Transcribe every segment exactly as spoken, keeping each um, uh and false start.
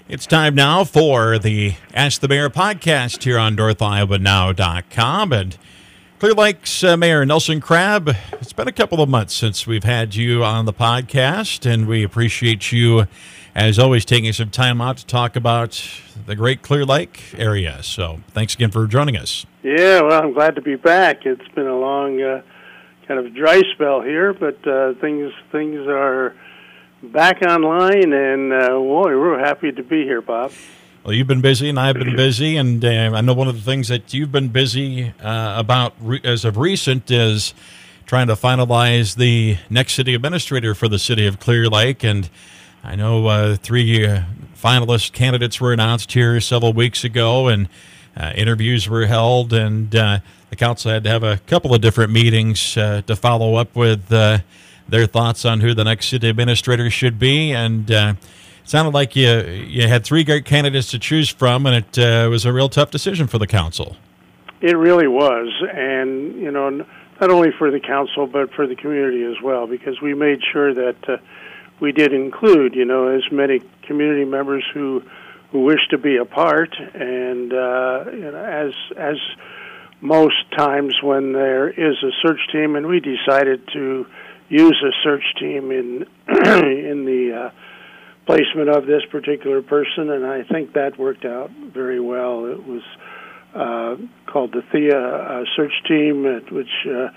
It's time now for the Ask the Mayor podcast here on North Iowa Now dot com. And Clear Lake's uh, Mayor Nelson Crabb, it's been a couple of months since we've had you on the podcast, and we appreciate you, as always, taking some time out to talk about the great Clear Lake area. So thanks again for joining us. Yeah, well, I'm glad to be back. It's been a long uh, kind of dry spell here, but uh, things things are back online, and uh, boy, we're happy to be here, Bob. Well, you've been busy, and I've been busy, and uh, I know one of the things that you've been busy uh, about re- as of recent is trying to finalize the next city administrator for the city of Clear Lake, and I know uh, three uh, finalist candidates were announced here several weeks ago, and uh, interviews were held, and uh, the council had to have a couple of different meetings uh, to follow up with uh, their thoughts on who the next city administrator should be, and uh, it sounded like you you had three great candidates to choose from, and it uh, was a real tough decision for the council. It really was, and you know, not only for the council but for the community as well, because we made sure that uh, we did include, you know, as many community members who who wish to be a part, and uh, you know, as as most times when there is a search team, and we decided to use a search team in in the uh, placement of this particular person, and I think that worked out very well. It was uh, called the Thea uh, search team, at which uh,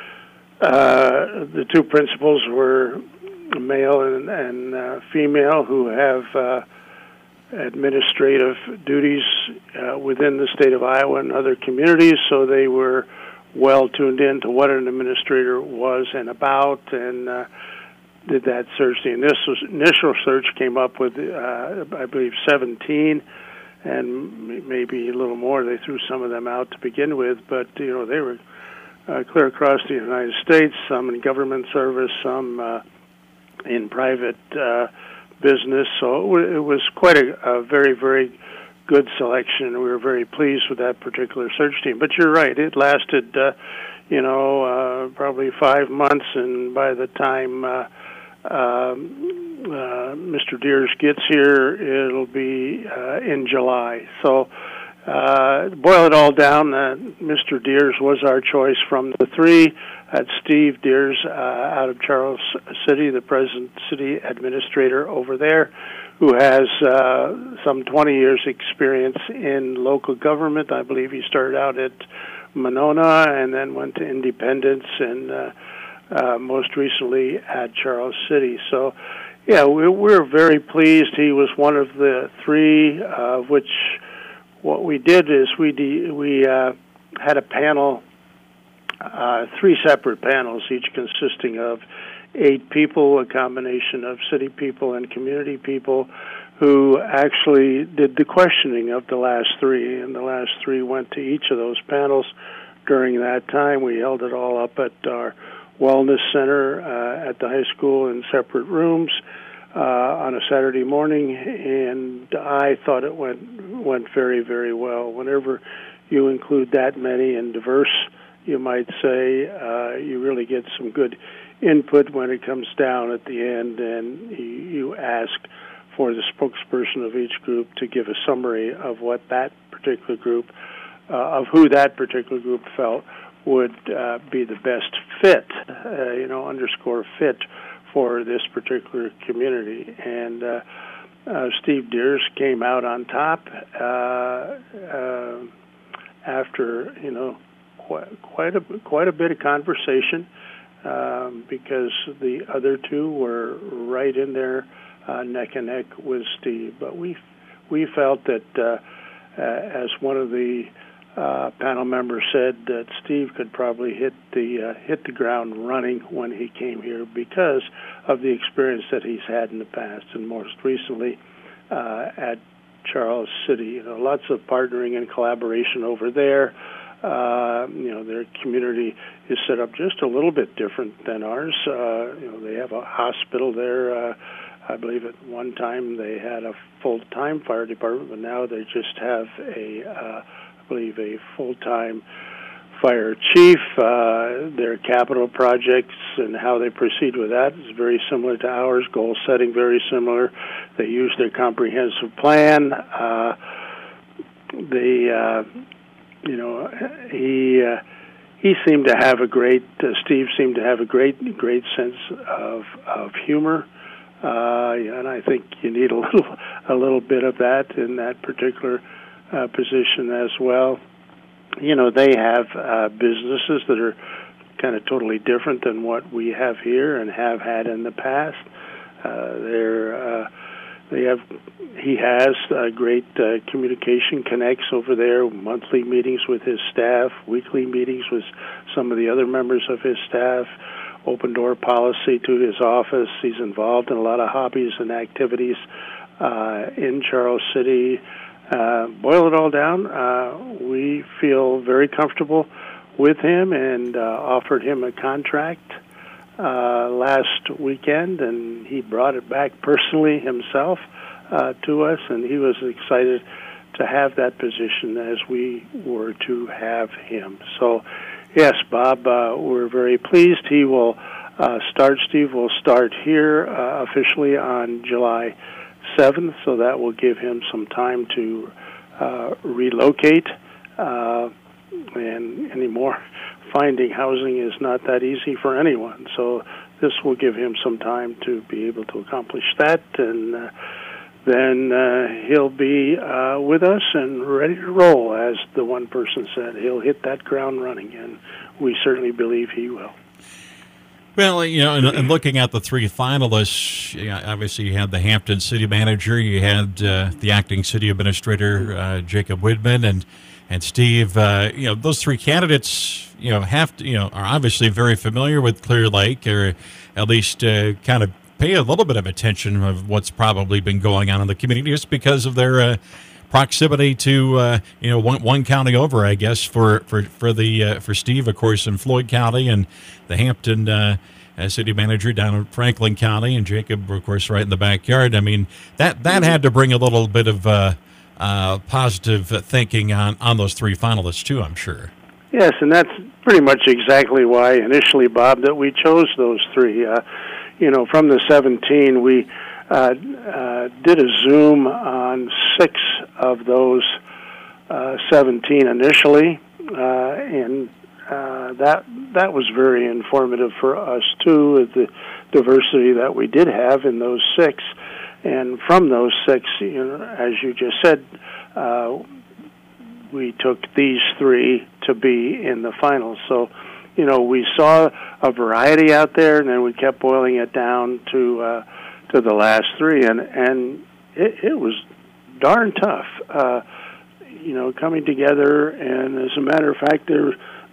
uh, the two principals were male and, and uh, female, who have uh, administrative duties uh, within the state of Iowa and other communities, so they were well tuned in to what an administrator was and about, and uh, did that search. The initial, initial search came up with, uh, I believe, seventeen, and maybe a little more. They threw some of them out to begin with, but you know, they were uh, clear across the United States, some in government service, some uh, in private uh, business. So it was quite a, a very, very good selection, and we were very pleased with that particular search team. But you're right, it lasted, uh, you know, uh, probably five months, and by the time uh, um, uh, Mister Deers gets here, it'll be uh, in July. So, uh, boil it all down, uh, Mister Deers was our choice from the three. That's Steve Deers uh, out of Charles City, the present city administrator over there, who has uh, some twenty years experience in local government. I believe he started out at Monona and then went to Independence, and uh, uh, most recently at Charles City. So, yeah, we, we're very pleased. He was one of the three, uh, which what we did is we de- we uh, had a panel, uh, three separate panels, each consisting of eight people, a combination of city people and community people, who actually did the questioning of the last three, and the last three went to each of those panels during that time. We held it all up at our wellness center uh, at the high school in separate rooms uh, on a Saturday morning, and I thought it went went very, very well. Whenever you include that many and diverse, you might say, uh, you really get some good input when it comes down at the end, and you, you ask for the spokesperson of each group to give a summary of what that particular group, uh, of who that particular group felt would uh, be the best fit, uh, you know, underscore fit for this particular community. And uh, uh, Steve Deers came out on top uh, uh, after, you know, quite, quite a quite a bit of conversation. Um, because the other two were right in there, uh, neck and neck with Steve. But we we felt that, uh, uh, as one of the uh, panel members said, that Steve could probably hit the uh, hit the ground running when he came here because of the experience that he's had in the past, and most recently uh, at Charles City. You know, lots of partnering and collaboration over there. Uh, you know, their community is set up just a little bit different than ours. Uh, you know, they have a hospital there. Uh, I believe at one time they had a full-time fire department, but now they just have a, uh, I believe, a full-time fire chief. Uh, their capital projects and how they proceed with that is very similar to ours. Goal setting very similar. They use their comprehensive plan. Uh, they, uh, you know, he uh, he seemed to have a great. Uh, Steve seemed to have a great great sense of of humor. Uh, and I think you need a little a little bit of that in that particular uh, position as well. You know, they have uh, businesses that are kind of totally different than what we have here and have had in the past. Uh, they're uh, they have he has uh, great uh, communication connects over there. Monthly meetings with his staff, weekly meetings with some of the other members of his staff. Open door policy to his office. He's involved in a lot of hobbies and activities uh, in Charles City. Uh, boil it all down, uh, we feel very comfortable with him and uh, offered him a contract uh, last weekend, and he brought it back personally himself uh, to us, and he was excited to have that position as we were to have him. So, yes, Bob, uh, we're very pleased. He will uh, start, Steve will start here uh, officially on July seventh, so that will give him some time to uh, relocate. Uh, and anymore, finding housing is not that easy for anyone. So this will give him some time to be able to accomplish that, and uh, then uh, he'll be uh, with us and ready to roll, as the one person said. He'll hit that ground running, and we certainly believe he will. Well, you know, and, and looking at the three finalists, you know, obviously you had the Hampton city manager, you had uh, the acting city administrator, uh, Jacob Widman, and and Steve. Uh, you know, those three candidates, you know, have to, you know, are obviously very familiar with Clear Lake, or at least uh, kind of pay a little bit of attention of what's probably been going on in the community, just because of their uh, proximity to uh, you know one, one county over, I guess, for for for the uh, for Steve, of course, in Floyd County, and the Hampton uh, uh, city manager down in Franklin County, and Jacob, of course, right in the backyard. I mean, that that had to bring a little bit of uh, uh, positive thinking on on those three finalists too, I'm sure. Yes, and that's pretty much exactly why initially, Bob, that we chose those three. Uh, you know, from the seventeen, we Uh, uh, did a Zoom on six of those uh, seventeen initially, uh, and uh, that that was very informative for us too, with the diversity that we did have in those six. And from those six, you know, as you just said, uh, we took these three to be in the finals. So, you know, we saw a variety out there, and then we kept boiling it down to uh, to the last three, and and it, it was darn tough, uh, you know, coming together. And as a matter of fact, there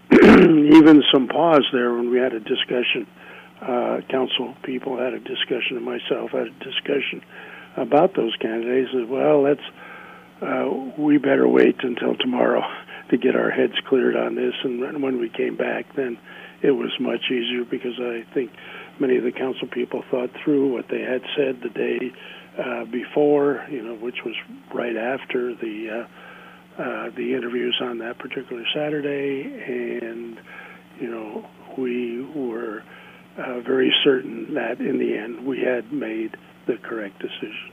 even some pause there when we had a discussion. Uh, council people had a discussion, and myself had a discussion about those candidates. As well, let's uh, we better wait until tomorrow to get our heads cleared on this. And when we came back, then it was much easier, because I think many of the council people thought through what they had said the day uh, before, you know, which was right after the uh, uh, the interviews on that particular Saturday, and you know, we were uh, very certain that in the end we had made the correct decision.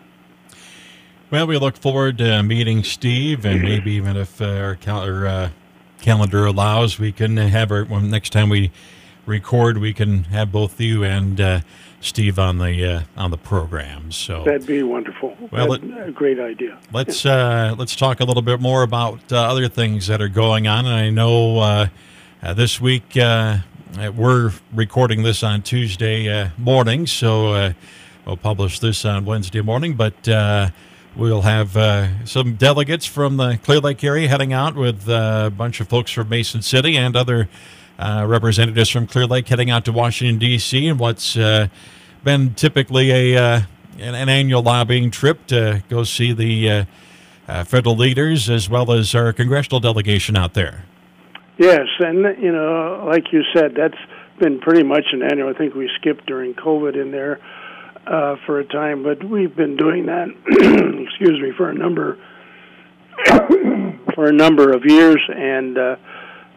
Well, we look forward to meeting Steve, and maybe even if uh, our cal- or, uh, calendar allows, we can have our well, next time we record, we can have both you and uh, Steve on the uh, on the program. So that'd be wonderful. Well, That's a great idea. Let's uh, let's talk a little bit more about uh, other things that are going on. And I know uh, uh, this week uh, we're recording this on Tuesday uh, morning, so uh, we'll publish this on Wednesday morning. But uh, we'll have uh, some delegates from the Clear Lake area heading out with uh, a bunch of folks from Mason City and other Uh, representatives from Clear Lake heading out to Washington, D C, and what's uh, been typically a uh, an, an annual lobbying trip to go see the uh, uh, federal leaders, as well as our congressional delegation out there. Yes, and, you know, like you said, that's been pretty much an annual. I think we skipped during COVID in there uh, for a time, but we've been doing that, excuse me, for a number for a number of years, and uh,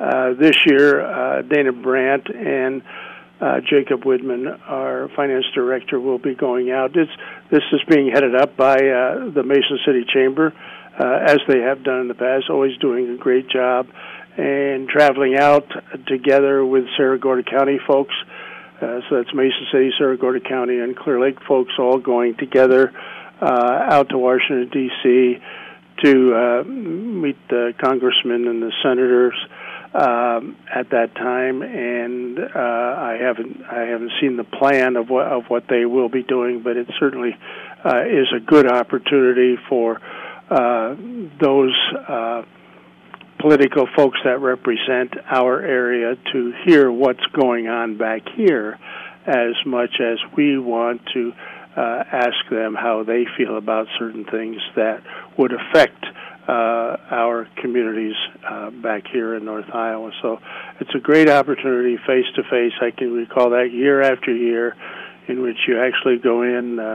uh, this year, uh, Dana Brandt and uh, Jacob Widman, our finance director, will be going out. It's, this is being headed up by uh, the Mason City Chamber, uh, as they have done in the past, always doing a great job, and traveling out together with Cerro Gordo County folks. Uh, so that's Mason City, Cerro Gordo County, and Clear Lake folks all going together uh, out to Washington, D C to uh, meet the congressmen and the senators um, at that time. And uh, I haven't I haven't seen the plan of what of what they will be doing, but it certainly uh, is a good opportunity for uh, those Uh, political folks that represent our area to hear what's going on back here, as much as we want to uh, ask them how they feel about certain things that would affect uh, our communities uh, back here in North Iowa. So it's a great opportunity, face-to-face. I can recall that year after year, in which you actually go in uh,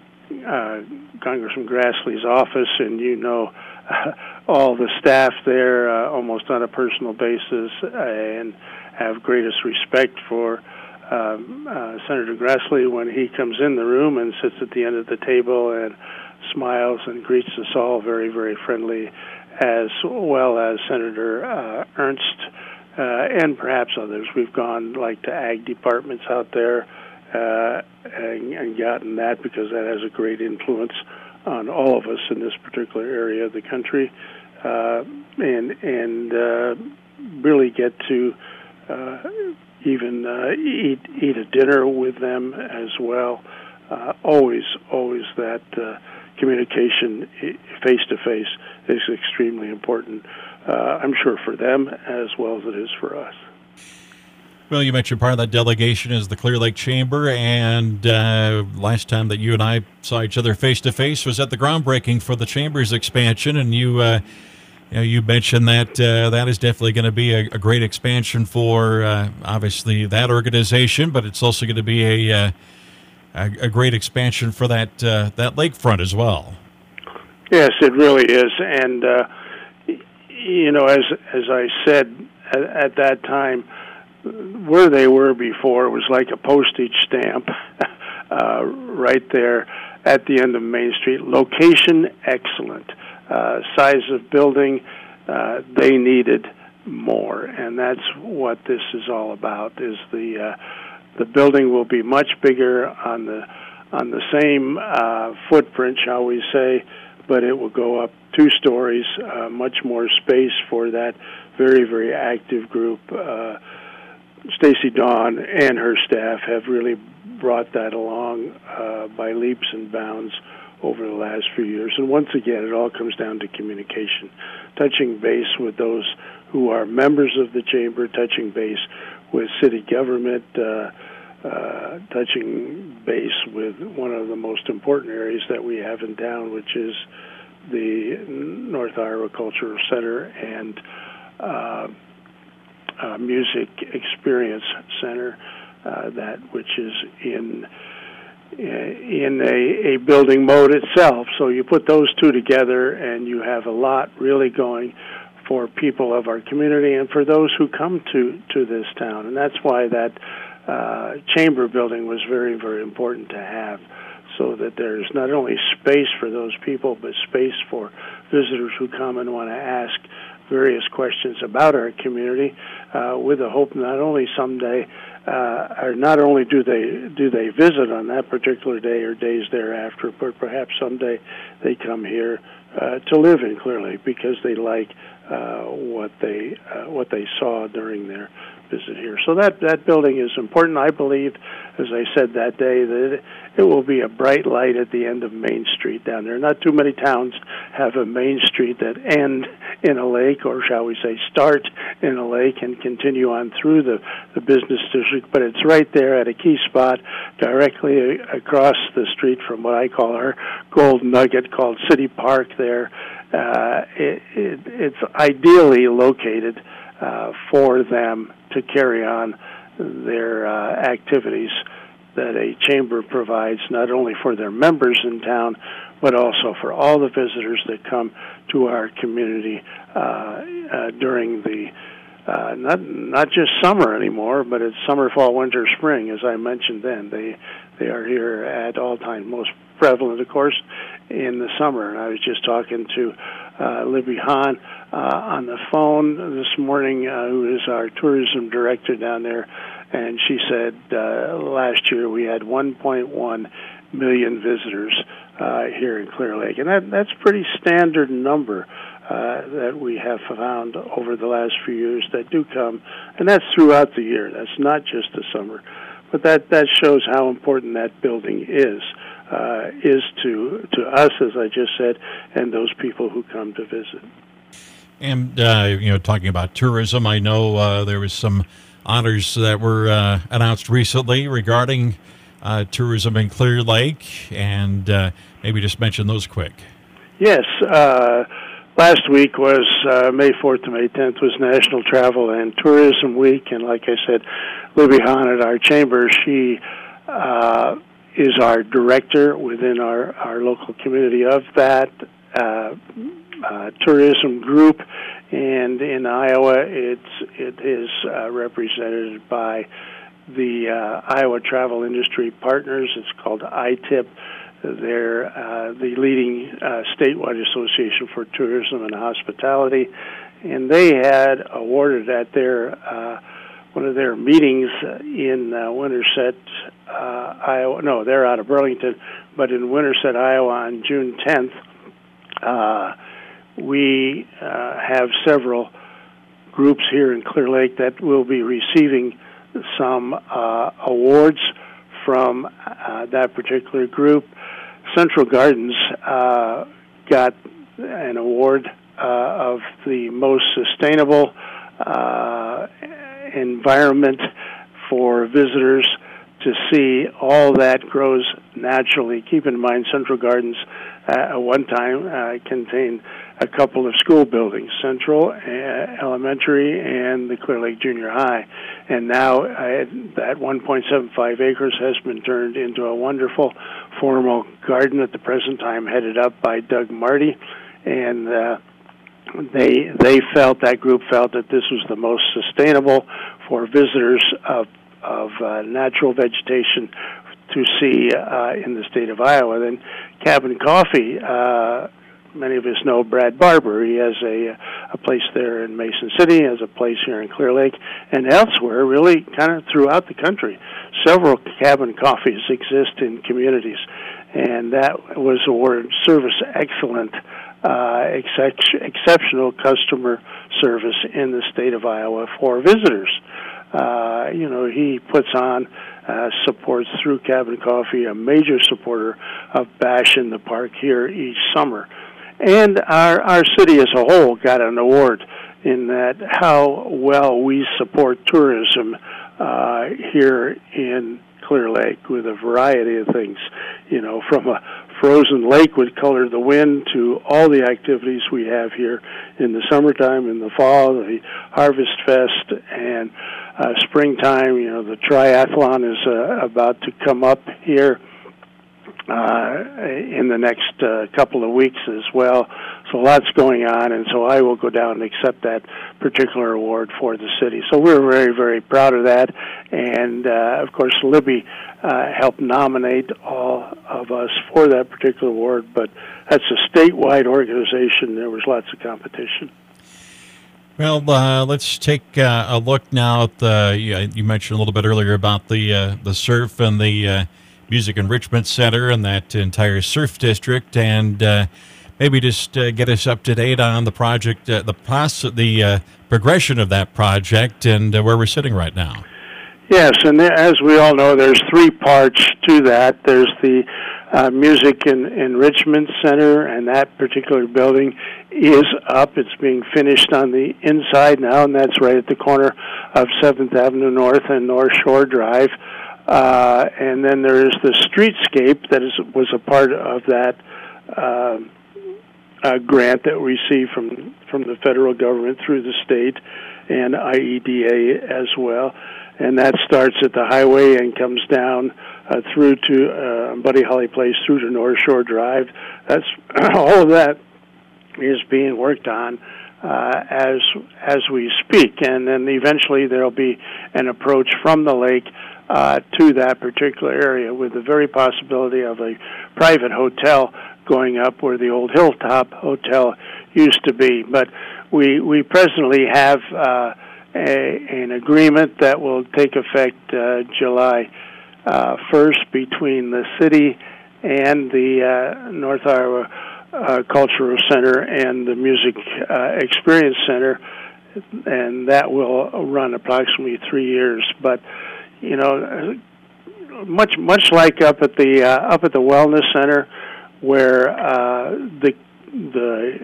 uh, Congressman Grassley's office, and you know uh, all the staff there uh, almost on a personal basis, and have greatest respect for um, uh, Senator Grassley when he comes in the room and sits at the end of the table and smiles and greets us all very, very friendly, as well as Senator uh, Ernst uh, and perhaps others. We've gone like to ag departments out there uh, and, and gotten that, because that has a great influence on all of us in this particular area of the country, uh, and and uh, really get to uh, even uh, eat eat a dinner with them as well. Uh, always, always that uh, communication face to face is extremely important. Uh, I'm sure for them as well as it is for us. Well, you mentioned part of that delegation is the Clear Lake Chamber, and uh, last time that you and I saw each other face-to-face was at the groundbreaking for the Chamber's expansion, and you uh, you, know, you mentioned that uh, that is definitely going to be a, a great expansion for, uh, obviously, that organization, but it's also going to be a, uh, a, a great expansion for that, uh, that lakefront as well. Yes, it really is, and, uh, you know, as, as I said at, at that time, where they were before was like a postage stamp uh, right there at the end of Main Street. Location, excellent. Uh, size of building, uh, they needed more, and that's what this is all about. Is the uh, the building will be much bigger on the on the same uh, footprint, shall we say, but it will go up two stories, uh, much more space for that very, very active group. Uh, Stacy Dawn and her staff have really brought that along uh, by leaps and bounds over the last few years. And once again, it all comes down to communication, touching base with those who are members of the chamber, touching base with city government, uh, uh, touching base with one of the most important areas that we have in town, which is the North Iowa Cultural Center and uh, Uh, Music Experience Center, uh, that which is in in a, a building mode itself. So you put those two together, and you have a lot really going for people of our community and for those who come to, to this town. And that's why that uh, chamber building was very, very important to have, so that there's not only space for those people, but space for visitors who come and want to ask various questions about our community, uh, with the hope not only someday, uh, or not only do they do they visit on that particular day or days thereafter, but perhaps someday they come here uh, to live in Clear Lake because they like uh, what they uh, what they saw during their visit here. So that that building is important. I believe, as I said that day, that it, it will be a bright light at the end of Main Street down there. Not too many towns have a Main Street that end in a lake, or shall we say start in a lake and continue on through the, the business district, but it's right there at a key spot directly across the street from what I call our gold nugget called City Park there. Uh, it, it, it's ideally located uh, for them to carry on their uh, activities that a chamber provides, not only for their members in town, but also for all the visitors that come to our community uh, uh, during the uh, not not just summer anymore, but it's summer, fall, winter, spring, as I mentioned then. They they are here at all times, most prevalent, of course, in the summer. And I was just talking to uh, Libby Hahn uh, on the phone this morning, uh, who is our tourism director down there, and she said uh, last year we had one point one million visitors uh, here in Clear Lake, and that that's a pretty standard number uh, that we have found over the last few years that do come, and that's throughout the year. That's not just the summer, but that that shows how important that building is. Uh, is to to us, as I just said, and those people who come to visit. And uh, you know, talking about tourism, I know uh, there was some honors that were uh, announced recently regarding uh, tourism in Clear Lake, and uh, maybe just mention those quick. Yes, uh, last week was uh, May fourth to May tenth was National Travel and Tourism Week, and like I said, Libby Hahn at our chamber, she uh, is our director within our, our local community of that uh, uh, tourism group, and in Iowa it's it is uh, represented by the uh, Iowa Travel Industry Partners. It's called I T I P. They're uh, the leading uh, statewide association for tourism and hospitality, and they had awarded at their uh, one of their meetings in uh, Winterset, uh, Iowa. No, they're out of Burlington, but in Winterset, Iowa, on June tenth, uh, we uh, have several groups here in Clear Lake that will be receiving some uh, awards from uh, that particular group. Central Gardens uh, got an award uh, of the most sustainable uh, environment for visitors to see all that grows naturally. Keep in mind, Central Gardens uh, at one time uh, contained a couple of school buildings, Central uh, Elementary and the Clear Lake Junior High. And now uh, that one point seven five acres has been turned into a wonderful formal garden at the present time, headed up by Doug Marty. And uh, they they felt, that group felt, that this was the most sustainable for visitors of of uh, natural vegetation to see uh, in the state of Iowa. Then Cabin Coffee, uh, many of us know Brad Barber. He has a a place there in Mason City, has a place here in Clear Lake, and elsewhere, really kind of throughout the country. Several Cabin Coffees exist in communities, and that was awarded Service Excellent, uh, ex- exceptional customer service in the state of Iowa for visitors. Uh, you know, he puts on, uh, supports through Cabin Coffee, a major supporter of Bash in the Park here each summer. And our, our city as a whole got an award in that how well we support tourism uh, here in Clear Lake with a variety of things, you know, from a frozen lake with Color the Wind to all the activities we have here in the summertime, in the fall, the Harvest Fest, and uh, springtime. You know, the triathlon is uh, about to come up here uh, in the next uh, couple of weeks as well. So lots going on, and so I will go down and accept that particular award for the city. So we're very, very proud of that. And, uh, of course, Libby uh, helped nominate all of us for that particular award, but that's a statewide organization. There was lots of competition. Well, uh, let's take uh, a look now at the, you, you mentioned a little bit earlier about the uh, the surf and the uh, Music Enrichment Center and that entire surf district, and uh, maybe just uh, get us up to date on the project, uh, the poss- the uh, progression of that project, and uh, where we're sitting right now. Yes, and as we all know, there's three parts to that. There's the uh, Music and Enrichment Center, and that particular building is up. It's being finished on the inside now, and that's right at the corner of seventh Avenue North and North Shore Drive. Uh, and then there is the streetscape that is was a part of that uh, uh, grant that we received from from the federal government through the state and I E D A as well. And that starts at the highway and comes down uh, through to uh, Buddy Holly Place, through to North Shore Drive. That's all of that is being worked on uh, as as we speak, and then eventually there'll be an approach from the lake uh, to that particular area, with the very possibility of a private hotel going up where the old Hilltop Hotel used to be. But we we presently have uh, a, an agreement that will take effect uh, July uh, first between the city and the uh, North Iowa uh, Cultural Center and the Music uh, Experience Center, and that will run approximately three years. But you know, much much like up at the uh, up at the Wellness Center, where uh, the the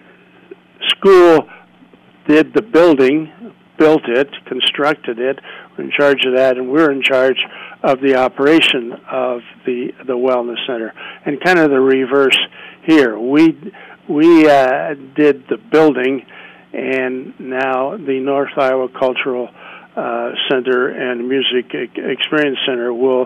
school did the building, built it, constructed it. We're in charge of that, and we're in charge of the operation of the the Wellness Center. And kind of the reverse here. We we uh, did the building, and now the North Iowa Cultural uh, Center and Music Experience Center will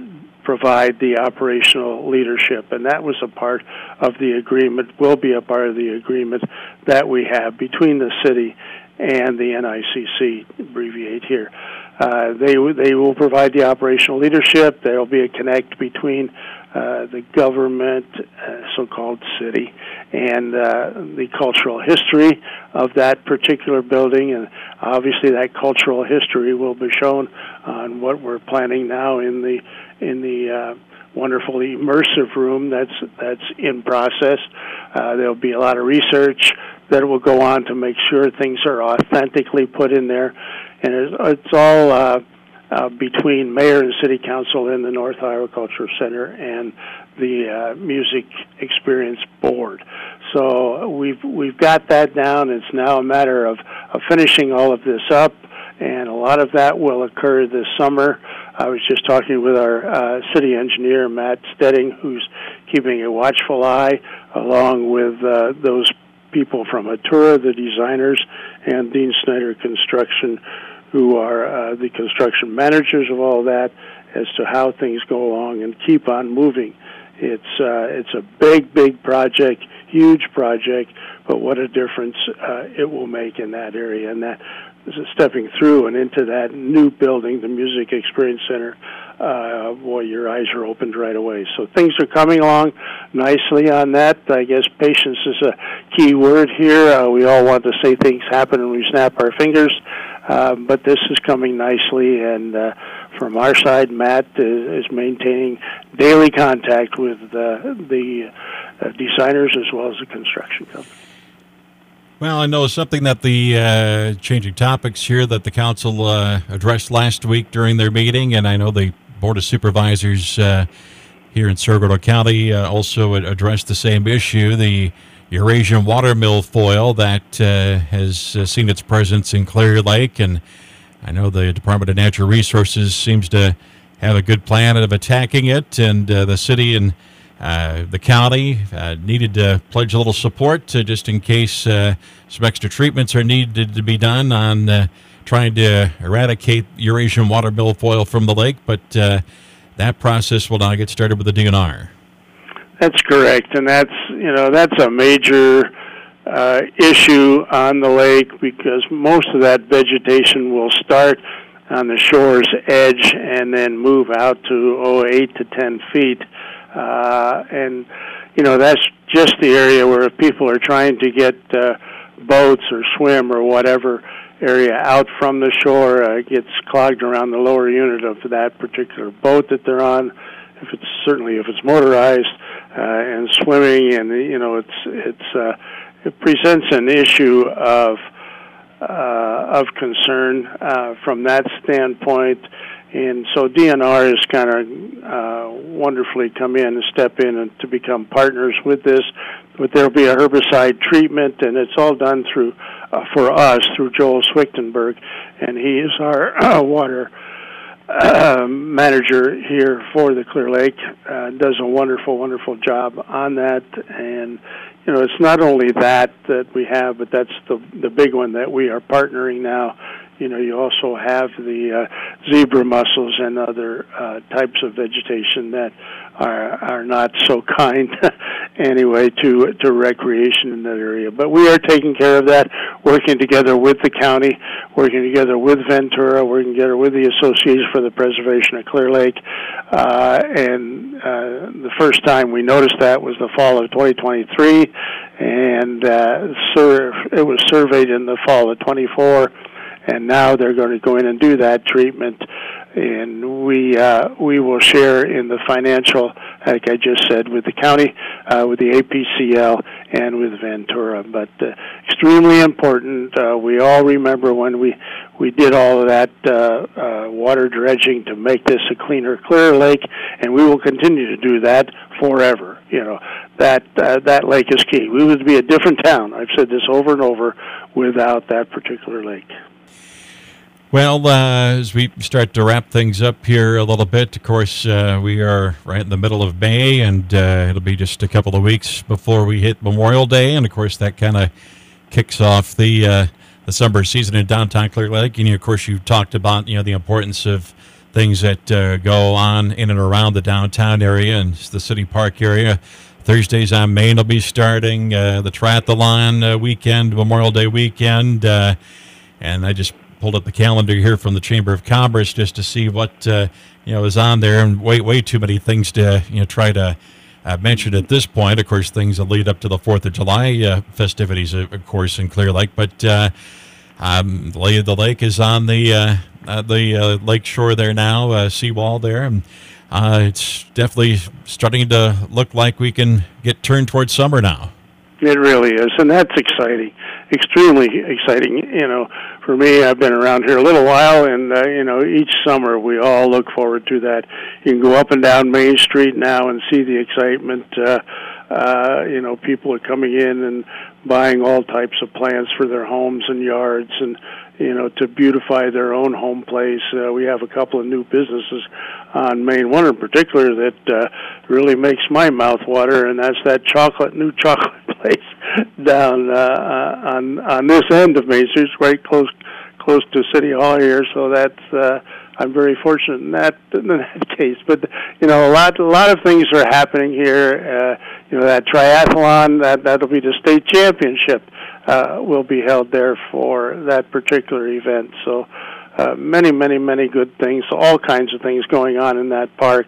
provide the operational leadership, and that was a part of the agreement, will be a part of the agreement that we have between the city and the N I C C, abbreviate here. Uh, they they will provide the operational leadership. There will be a connect between uh, the government, uh, so-called city, and uh, the cultural history of that particular building, and obviously that cultural history will be shown on what we're planning now in the in the uh, wonderful immersive room that's that's in process. Uh, there'll be a lot of research that will go on to make sure things are authentically put in there, and it's, it's all uh, uh, between mayor and city council and the North Iowa Cultural Center and the uh, Music Experience Board. So we've we've got that down. It's now a matter of, of finishing all of this up, and a lot of that will occur this summer. I was just talking with our uh, city engineer, Matt Stedding, who's keeping a watchful eye, along with uh, those people from Atura, the designers, and Dean Snyder Construction, who are uh, the construction managers of all that, as to how things go along and keep on moving. It's uh, it's a big, big project, huge project, but what a difference uh, it will make in that area. And that stepping through and into that new building, the Music Experience Center, uh, boy, your eyes are opened right away. So things are coming along nicely on that. I guess patience is a key word here. Uh, we all want to say things happen and we snap our fingers, uh, but this is coming nicely, and uh, from our side, Matt is, is maintaining daily contact with uh, the uh, designers as well as the construction company. Well, I know something that the uh, changing topics here that the council uh, addressed last week during their meeting, and I know the Board of Supervisors uh, here in Sarasota County uh, also addressed the same issue, the Eurasian water milfoil that uh, has uh, seen its presence in Clear Lake, and I know the Department of Natural Resources seems to have a good plan of attacking it, and uh, the city and Uh, the county uh, needed to pledge a little support to, just in case uh, some extra treatments are needed to be done on uh, trying to eradicate Eurasian water milfoil from the lake. But uh, that process will now get started with the D N R. That's correct, and that's you know that's a major uh, issue on the lake, because most of that vegetation will start on the shore's edge and then move out to oh eight to ten feet. Uh, and, you know, that's just the area where if people are trying to get uh, boats or swim or whatever area out from the shore, uh, it gets clogged around the lower unit of that particular boat that they're on, if it's certainly if it's motorized, uh, and swimming, and, you know, it's, it's, uh, it presents an issue of, uh, of concern uh, from that standpoint. And so D N R has kind of uh, wonderfully come in and step in and to become partners with this. But there'll be a herbicide treatment, and it's all done through, uh, for us, through Joel Swichtenberg, and he is our uh, water uh, manager here for the Clear Lake. Uh, does a wonderful, wonderful job on that. And, you know, it's not only that that we have, but that's the the big one that we are partnering now, you know, you also have the uh, zebra mussels and other uh, types of vegetation that are are not so kind anyway to to recreation in that area. But we are taking care of that, working together with the county, working together with Ventura, working together with the Association for the Preservation of Clear Lake. Uh, and uh, the first time we noticed that was the fall of twenty twenty-three, and uh, sur- it was surveyed in the fall of twenty-four, and now they're going to go in and do that treatment. And we uh, we will share in the financial, like I just said, with the county, uh, with the A P C L, and with Ventura. But uh, extremely important. Uh, we all remember when we we did all of that uh, uh, water dredging to make this a cleaner, clearer lake, and we will continue to do that forever. You know, that uh, that lake is key. We would be a different town. I've said this over and over without that particular lake. Well, uh, as we start to wrap things up here a little bit, of course, uh, we are right in the middle of May, and uh, it'll be just a couple of weeks before we hit Memorial Day, and of course that kind of kicks off the uh, the summer season in downtown Clear Lake. And of course, you talked about you know the importance of things that uh, go on in and around the downtown area and the city park area. Thursdays on Main will be starting uh, the triathlon uh, weekend, Memorial Day weekend, uh, and I just pulled up the calendar here from the Chamber of Commerce just to see what uh, you know is on there, and way way too many things to you know try to uh, mention at this point. Of course, things that lead up to the Fourth of July uh, festivities, of course, in Clear Lake. But uh, um, the lay of the lake is on the uh, uh, the uh, lake shore there now, uh, seawall there, and uh, it's definitely starting to look like we can get turned towards summer now. It really is, and that's exciting, extremely exciting. You know, for me, I've been around here a little while, and, uh, you know, each summer we all look forward to that. You can go up and down Main Street now and see the excitement. Uh, uh, you know, people are coming in and buying all types of plants for their homes and yards and, you know, to beautify their own home place. Uh, we have a couple of new businesses on Main, one in particular that uh, really makes my mouth water, and that's that chocolate, new chocolate place down uh, on on this end of Main Street, right close close to City Hall here. So that's uh, I'm very fortunate in that in that case. But you know, a lot a lot of things are happening here. Uh, you know, that triathlon, that that'll be the state championship, uh, will be held there for that particular event. So. Uh, many, many, many good things, all kinds of things going on in that park.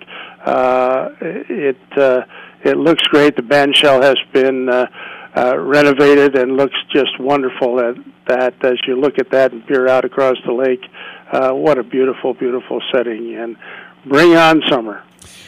Uh, it uh, it looks great. The bandshell has been uh, uh, renovated and looks just wonderful at that. As you look at that and peer out across the lake, uh, what a beautiful, beautiful setting. And bring on summer.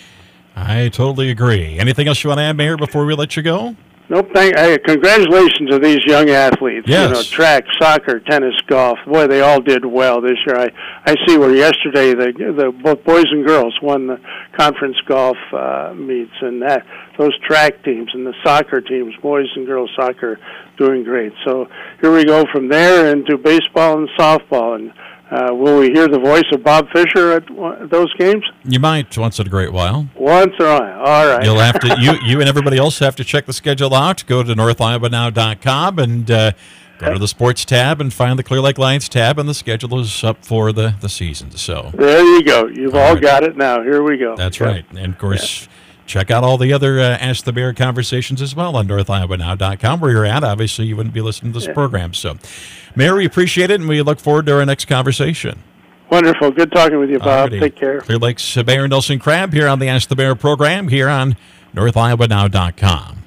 I totally agree. Anything else you want to add, Mayor, before we let you go? Nope. Thank, hey, congratulations to these young athletes. Yes. You know, track, soccer, tennis, golf. Boy, they all did well this year. I, I see where yesterday the the both boys and girls won the conference golf uh, meets, and that those track teams and the soccer teams, boys and girls soccer, doing great. So here we go from there into baseball and softball. And uh, will we hear the voice of Bob Fisher at one, those games? You might once in a great while. Once in a while. All right. You'll have to. You you and everybody else have to check the schedule out. Go to north iowa now dot com and uh, go to the sports tab and find the Clear Lake Lions tab, and the schedule is up for the, the season. So there you go. You've all, all right. got it now. Here we go. That's yeah. right. And of course. Yeah. Check out all the other uh, Ask the Mayor conversations as well on north iowa now dot com, where you're at. Obviously, you wouldn't be listening to this yeah. program. So, Mayor, we appreciate it, and we look forward to our next conversation. Wonderful. Good talking with you, Bob. Alrighty. Take care. Clear Lake's Mayor Nelson Crabb here on the Ask the Mayor program here on north iowa now dot com.